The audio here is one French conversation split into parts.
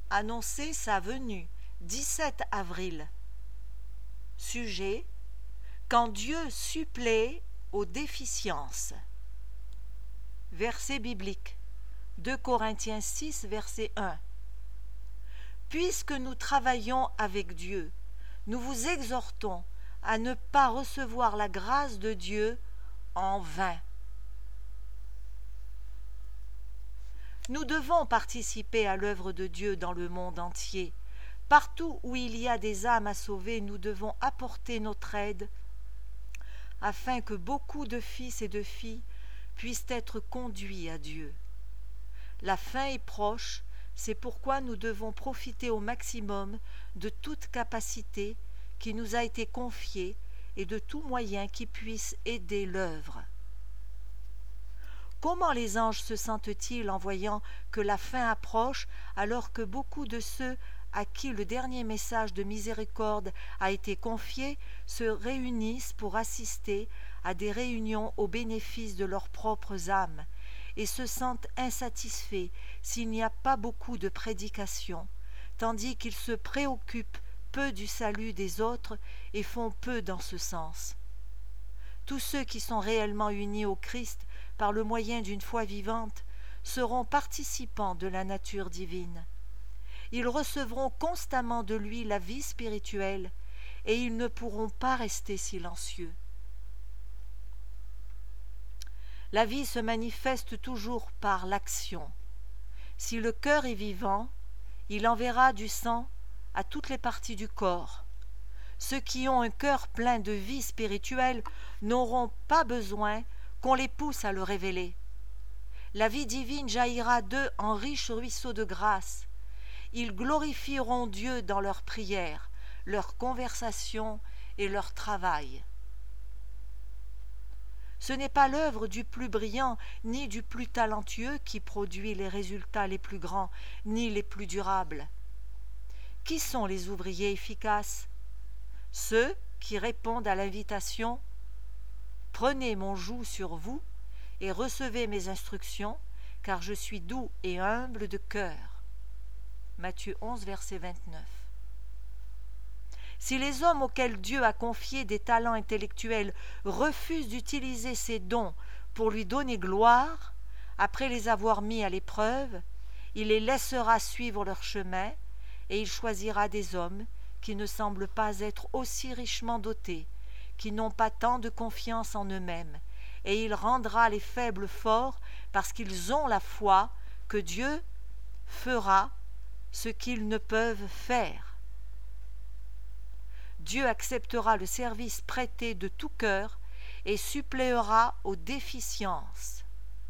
annoncer sa venue, 17 avril. Sujet: quand Dieu supplée aux déficiences. Verset biblique, 2 Corinthiens 6, verset 1. Puisque nous travaillons avec Dieu, nous vous exhortons à ne pas recevoir la grâce de Dieu en vain. Nous devons participer à l'œuvre de Dieu dans le monde entier. Partout où il y a des âmes à sauver, nous devons apporter notre aide afin que beaucoup de fils et de filles puissent être conduits à Dieu. La fin est proche, c'est pourquoi nous devons profiter au maximum de toute capacité qui nous a été confiée et de tout moyen qui puisse aider l'œuvre. Comment les anges se sentent-ils en voyant que la fin approche, alors que beaucoup de ceux à qui le dernier message de miséricorde a été confié se réunissent pour assister à des réunions au bénéfice de leurs propres âmes et se sentent insatisfaits s'il n'y a pas beaucoup de prédication, tandis qu'ils se préoccupent peu du salut des autres et font peu dans ce sens. Tous ceux qui sont réellement unis au Christ par le moyen d'une foi vivante seront participants de la nature divine. Ils recevront constamment de lui la vie spirituelle et ils ne pourront pas rester silencieux. La vie se manifeste toujours par l'action. Si le cœur est vivant, il enverra du sang à toutes les parties du corps. Ceux qui ont un cœur plein de vie spirituelle n'auront pas besoin qu'on les pousse à le révéler. La vie divine jaillira d'eux en riche ruisseau de grâce. Ils glorifieront Dieu dans leurs prières, leurs conversations et leur travail. Ce n'est pas l'œuvre du plus brillant ni du plus talentueux qui produit les résultats les plus grands ni les plus durables. Qui sont les ouvriers efficaces? Ceux qui répondent à l'invitation « Prenez mon joug sur vous et recevez mes instructions, car je suis doux et humble de cœur. » Matthieu 11, verset 29. Si les hommes auxquels Dieu a confié des talents intellectuels refusent d'utiliser ces dons pour lui donner gloire, après les avoir mis à l'épreuve, il les laissera suivre leur chemin et il choisira des hommes qui ne semblent pas être aussi richement dotés, qui n'ont pas tant de confiance en eux-mêmes, et il rendra les faibles forts parce qu'ils ont la foi que Dieu fera ce qu'ils ne peuvent faire. Dieu acceptera le service prêté de tout cœur et suppléera aux déficiences.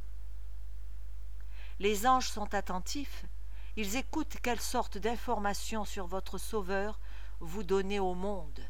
Les anges sont attentifs, ils écoutent quelle sorte d'informations sur votre Sauveur vous donnez au monde.